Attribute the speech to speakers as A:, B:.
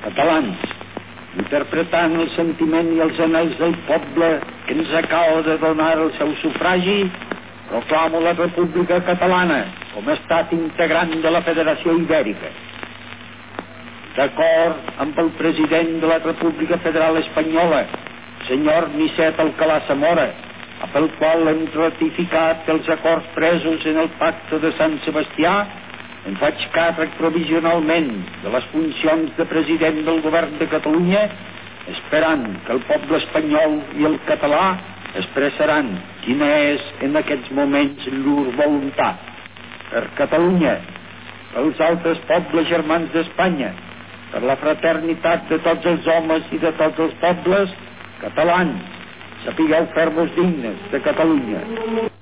A: catalans, interpretant el sentiment i els anhels del poble que ens acaba de donar el seu sufragi, proclamo la República Catalana com a estat integrant de la Federació Ibèrica. D'acord amb el president de la República Federal Espanyola, senyor Nicet Alcalá Zamora, amb el qual hem ratificat els acords presos en el Pacte de Sant Sebastià, em faig càrrec provisionalment de les funcions de president del govern de Catalunya, esperant que el poble espanyol i el català expressaran quina és en aquests moments llur voluntat. Per Catalunya, pels altres pobles germans d'Espanya, per la fraternitat de tots els homes i de tots els pobles catalans, sapigueu fer-vos dignes de Catalunya.